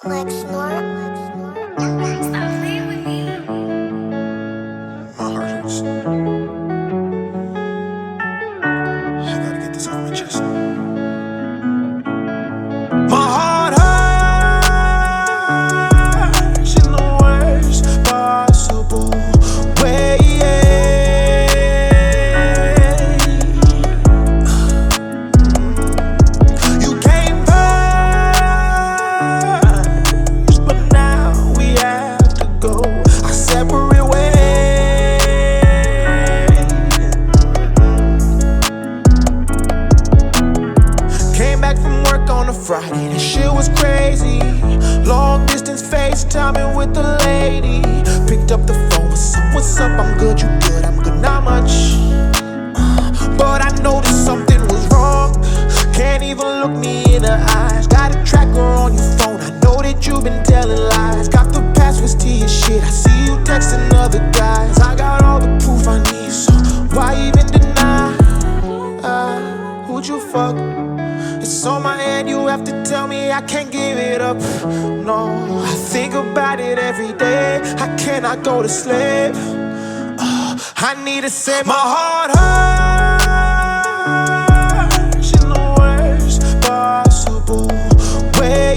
Lexnor. Stop playing with me. My heart hurts. I gotta get this off my chest. My heart hurts in the worst possible way. You came first, but now we have to go our separate ways. Came back from work on a Friday, that shit was crazy. Long distance FaceTiming with the lady. Picked up the phone, what's up, I'm good, you good, I'm good, not much. But I noticed something was wrong. Can't even look me in the eyes. Got a tracker on your phone, I know that you've been telling lies. Got the passwords to your shit, I see you texting other guys. I got all the proof I need, so why even deny? Who'd you fuck? It's on my head, you have to tell me I can't give it up. No, I think about it every day. I cannot go to sleep. I need to save my heart hurts in the worst possible way.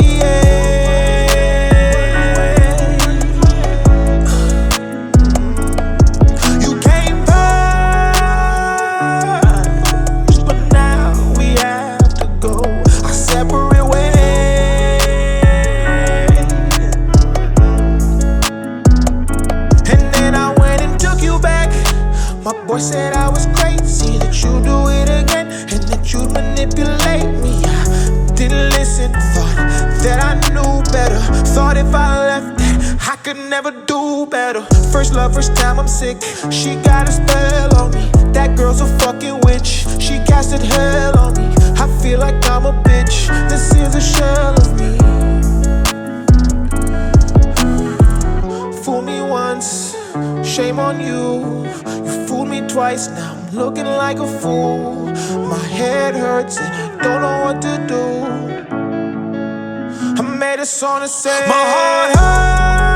You came first, but now we have to go our separate ways. And then I went and took you back. My boy said I was crazy, that you'd do it again, and that you'd manipulate me. I didn't listen, thought that I knew better. Thought if I left that, I could never do better. First love, first time I'm sick. She got a spell on me. That girl's a fucking witch. She casted hell on me. I feel like I'm a bitch. This is a shell of me. Fool me once, shame on you. You fooled me twice, now I'm looking like a fool. My head hurts and I don't know what to do. I made a song to say my heart hurts